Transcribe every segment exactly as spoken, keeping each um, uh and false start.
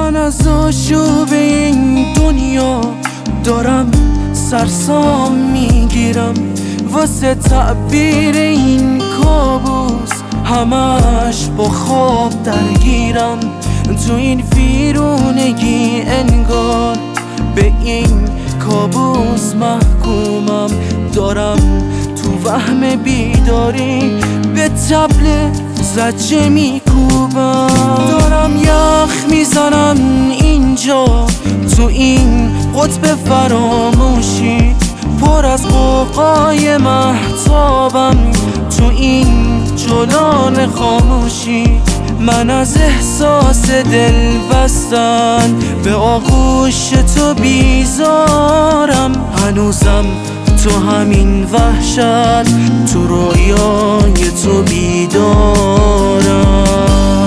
من از آشوب این دنیا دارم سرسام میگیرم، واسه تعبیر این کابوس همش با خواب درگیرم. تو این ویرونگی انگار به این کابوس محکومم، دارم تو وهم بیداری به طبل زجه میکوبم. دارم یخ میزنم اینجا تو این قطب فراموشی، پر از قوقای مهتابم تو این جولان خاموشی. من از احساس دل بستن به آغوش تو بیزارم، هنوزم تو همین وحشت تو رویای تو بیدارم.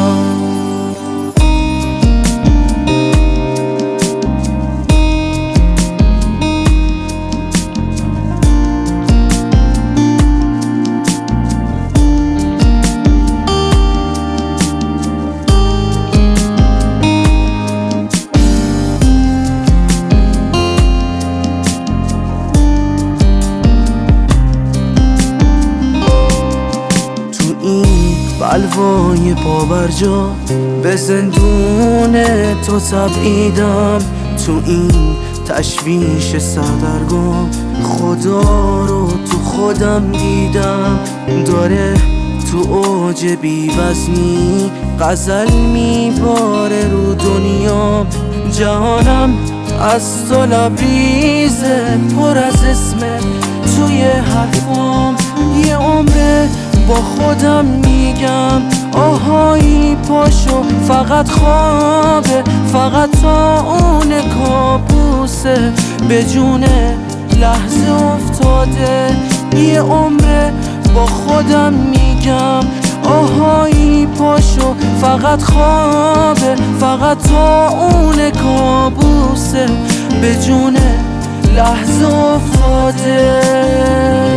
بلوای پابرجا به زندون تو تبعیدم، تو این تشویش سردرگم خدا رو تو خودم دیدم. داره تو اوج بیوزنی غزل میباره رو دنیا، جهانم از تو لبریزه پر از اسمت توی حرفام. یه عمره با خودم میگم آهایی پاشو، فقط خوابه، فقط تا اون کابوسه به جون لحظه افتاده. یه عمره با خودم میگم آهایی پاشو، فقط خوابه، فقط تا اون کابوسه به جون لحظه افتاده.